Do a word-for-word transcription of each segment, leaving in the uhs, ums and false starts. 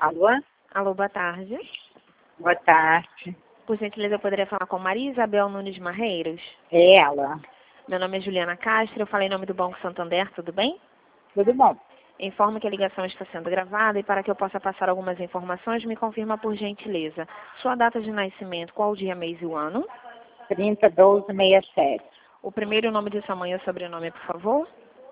Alô? Alô, boa tarde. Boa tarde. Por gentileza, eu poderia falar com Maria Isabel Nunes Marreiros? É ela. Meu nome é Juliana Castro, eu falei em nome do Banco Santander, tudo bem? Tudo bom? Informo que a ligação está sendo gravada e para que eu possa passar algumas informações, me confirma por gentileza. Sua data de nascimento, qual o dia, mês e o ano? trinta, doze, sessenta e sete. O primeiro nome de sua mãe e o sobrenome, por favor?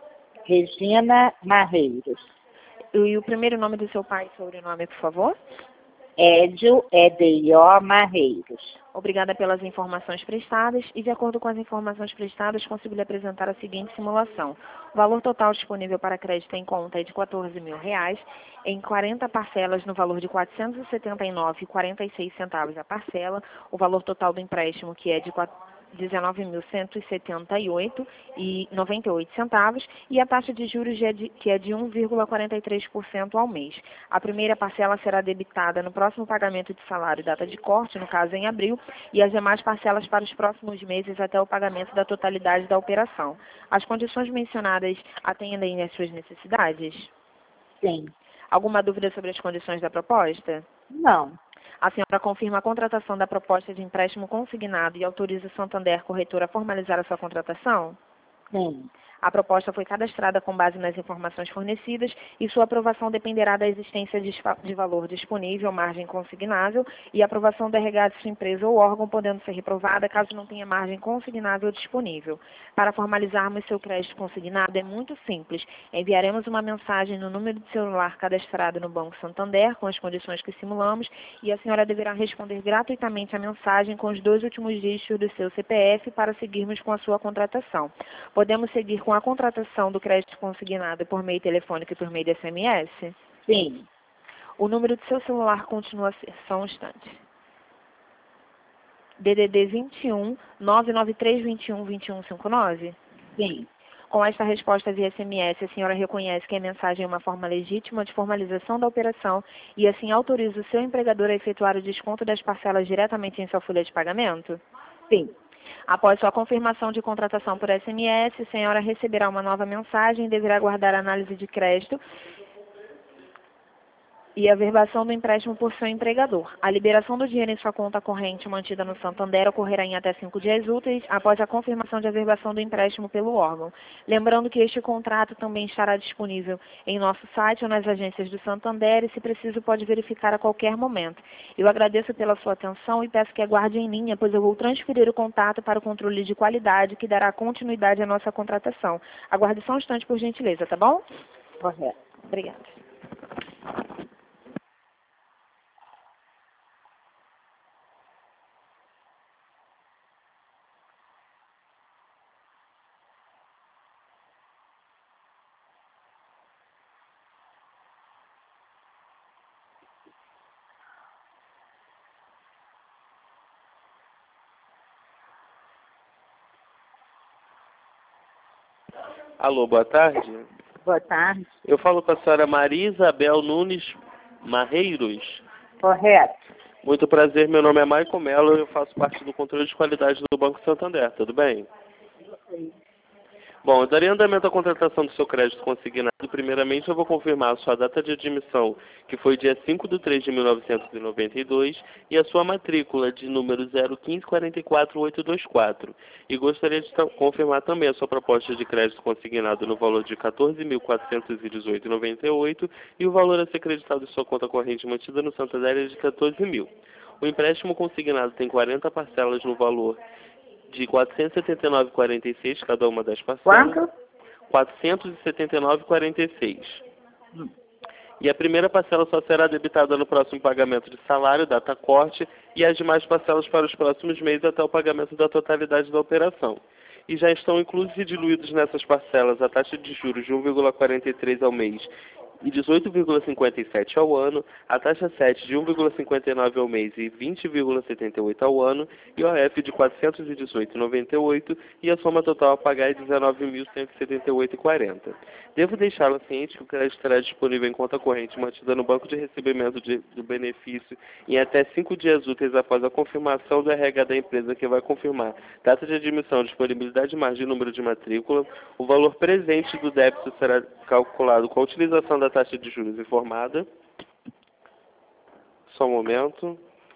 Regina Marreiros. E o primeiro nome do seu pai e sobrenome, por favor? Édio, E D I O Marreiros. Obrigada pelas informações prestadas e, de acordo com as informações prestadas, consigo lhe apresentar a seguinte simulação. O valor total disponível para crédito em conta é de quatorze mil reais, em quarenta parcelas no valor de quatrocentos e setenta e nove reais e quarenta e seis centavos a parcela. O valor total do empréstimo, que é de dezenove mil cento e setenta e oito reais e noventa e oito centavos, e a taxa de juros que é de um vírgula quarenta e três por cento ao mês. A primeira parcela será debitada no próximo pagamento de salário e data de corte, no caso em abril, e as demais parcelas para os próximos meses até o pagamento da totalidade da operação. As condições mencionadas atendem às suas necessidades? Sim. Alguma dúvida sobre as condições da proposta? Não. A senhora confirma a contratação da proposta de empréstimo consignado e autoriza o Santander Corretora a formalizar a sua contratação? Sim. A proposta foi cadastrada com base nas informações fornecidas e sua aprovação dependerá da existência de, de valor disponível, margem consignável e aprovação do R H de sua empresa ou órgão, podendo ser reprovada caso não tenha margem consignável disponível. Para formalizarmos seu crédito consignado é muito simples. Enviaremos uma mensagem no número de celular cadastrado no Banco Santander com as condições que simulamos e a senhora deverá responder gratuitamente a mensagem com os dois últimos dígitos do seu C P F para seguirmos com a sua contratação. Podemos seguir com a contratação do crédito consignado por meio telefônico e por meio de S M S? Sim. O número do seu celular continua a ser só um instante. D D D vinte e um, nove nove três dois um, dois um cinco nove? Sim. Com esta resposta via S M S, a senhora reconhece que a mensagem é uma forma legítima de formalização da operação e assim autoriza o seu empregador a efetuar o desconto das parcelas diretamente em sua folha de pagamento? Sim. Após sua confirmação de contratação por S M S, a senhora receberá uma nova mensagem e deverá aguardar a análise de crédito e a verbação do empréstimo por seu empregador. A liberação do dinheiro em sua conta corrente mantida no Santander ocorrerá em até cinco dias úteis após a confirmação de averbação do empréstimo pelo órgão. Lembrando que este contrato também estará disponível em nosso site ou nas agências do Santander e, se preciso, pode verificar a qualquer momento. Eu agradeço pela sua atenção e peço que aguarde em linha, pois eu vou transferir o contato para o controle de qualidade que dará continuidade à nossa contratação. Aguarde só um instante, por gentileza, tá bom? Correto. Obrigada. Alô, boa tarde. Boa tarde. Eu falo com a senhora Maria Isabel Nunes Marreiros. Correto. Muito prazer, meu nome é Maicon Mello e eu faço parte do controle de qualidade do Banco Santander, tudo bem? Sim. Bom, eu daria andamento à contratação do seu crédito consignado. Primeiramente, eu vou confirmar a sua data de admissão, que foi dia cinco de três de mil novecentos e noventa e dois, e a sua matrícula de número zero um cinco quatro quatro oito dois quatro. E gostaria de confirmar também a sua proposta de crédito consignado no valor de quatorze mil quatrocentos e dezoito reais e noventa e oito centavos e o valor a ser creditado em sua conta corrente mantida no Santander é de quatorze mil. O empréstimo consignado tem quarenta parcelas no valor de quatrocentos e setenta e nove reais e quarenta e seis centavos cada uma das parcelas. Quanto? quatrocentos e setenta e nove reais e quarenta e seis centavos. Hum. E a primeira parcela só será debitada no próximo pagamento de salário, data corte, e as demais parcelas para os próximos meses até o pagamento da totalidade da operação. E já estão inclusos e diluídos nessas parcelas a taxa de juros de um vírgula quarenta e três ao mês e dezoito vírgula cinquenta e sete ao ano, a taxa sete de um vírgula cinquenta e nove ao mês e vinte vírgula setenta e oito ao ano, e o A F de quatrocentos e dezoito vírgula noventa e oito, e a soma total a pagar é dezenove mil cento e setenta e oito vírgula quarenta. Devo deixá-la ciente que o crédito estará disponível em conta corrente mantida no banco de recebimento de, do benefício em até cinco dias úteis após a confirmação do R H da empresa, que vai confirmar data de admissão, disponibilidade de margem e número de matrícula. O valor presente do débito será calculado com a utilização da taxa de juros informada. só um momento.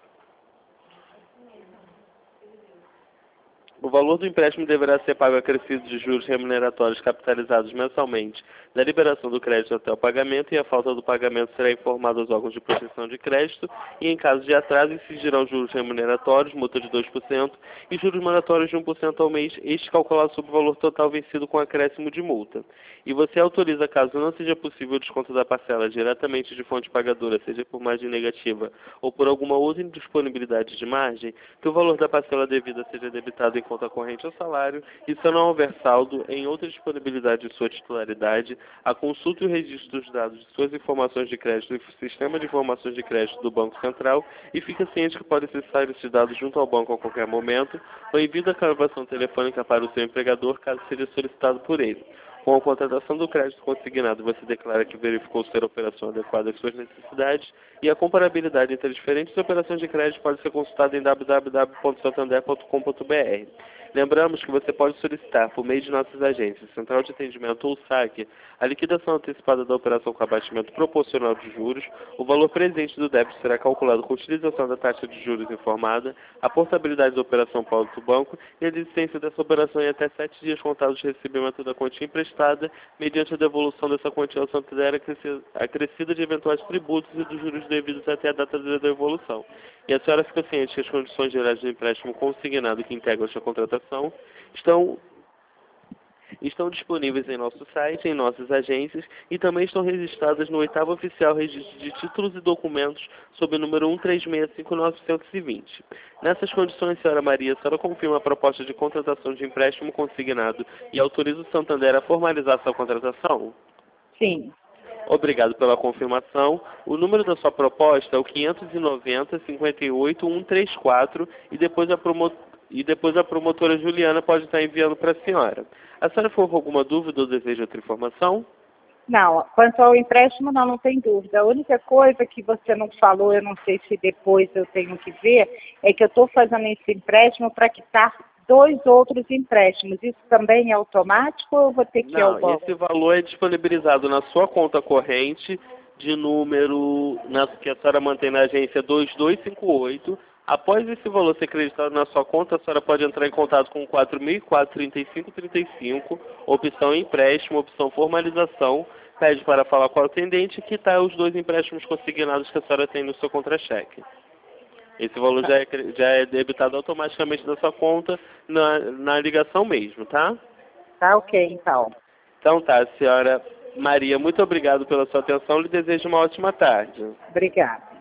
O valor do empréstimo deverá ser pago acrescido de juros remuneratórios capitalizados mensalmente da liberação do crédito até o pagamento, e a falta do pagamento será informada aos órgãos de proteção de crédito, e em caso de atraso incidirão juros remuneratórios, multa de dois por cento e juros moratórios de um por cento ao mês, este calculado sobre o valor total vencido com acréscimo de multa. E você autoriza, caso não seja possível o desconto da parcela diretamente de fonte pagadora, seja por margem negativa ou por alguma outra indisponibilidade de margem, que o valor da parcela devida seja debitado em conta corrente ao salário, e se não houver saldo em outra disponibilidade de sua titularidade, a consulta e o registro dos dados de suas informações de crédito no sistema de informações de crédito do Banco Central, e fica ciente que podem ser esses dados junto ao banco a qualquer momento, ou envio da gravação telefônica para o seu empregador, caso seja solicitado por ele. Com a contratação do crédito consignado, você declara que verificou ser a operação adequada às suas necessidades, e a comparabilidade entre as diferentes operações de crédito pode ser consultada em w w w ponto santander ponto com ponto b r. Lembramos que você pode solicitar, por meio de nossas agências, Central de Atendimento ou saque, a liquidação antecipada da operação com abatimento proporcional de juros. O valor presente do débito será calculado com utilização da taxa de juros informada, a portabilidade da operação para o banco e a existência dessa operação em até sete dias contados de recebimento da quantia emprestada, mediante a devolução dessa quantia ao Santander acrescida de eventuais tributos e dos juros devidos até a data da devolução. E a senhora fica ciente que as condições gerais do empréstimo consignado que integram esta contratação estão, estão disponíveis em nosso site, em nossas agências, e também estão registradas no oitavo Oficial Registro de Títulos e Documentos, sob o número um três seis cinco nove dois zero. Nessas condições, senhora Maria, a senhora confirma a proposta de contratação de empréstimo consignado e autoriza o Santander a formalizar sua contratação? Sim. Obrigado pela confirmação. O número da sua proposta é o quinhentos e noventa, cinquenta e oito, cento e trinta e quatro, e depois a promotora E depois a promotora Juliana pode estar enviando para a senhora. A senhora ficou com alguma dúvida ou deseja outra informação? Não, quanto ao empréstimo, não, não tem dúvida. A única coisa que você não falou, eu não sei se depois eu tenho que ver, é que eu estou fazendo esse empréstimo para quitar dois outros empréstimos. Isso também é automático ou eu vou ter que ir ao Não, banco? esse valor é disponibilizado na sua conta corrente de número na, que a senhora mantém na agência dois dois cinco oito. Após esse valor ser creditado na sua conta, a senhora pode entrar em contato com quatro mil e quatro, trinta e cinco, trinta e cinco, opção empréstimo, opção formalização, pede para falar com o atendente e quitar os dois empréstimos consignados que a senhora tem no seu contra-cheque. Esse valor já é, já é debitado automaticamente da sua conta na, na ligação mesmo, tá? Tá ok, então. Então tá, senhora Maria, muito obrigado pela sua atenção. Lhe desejo uma ótima tarde. Obrigada.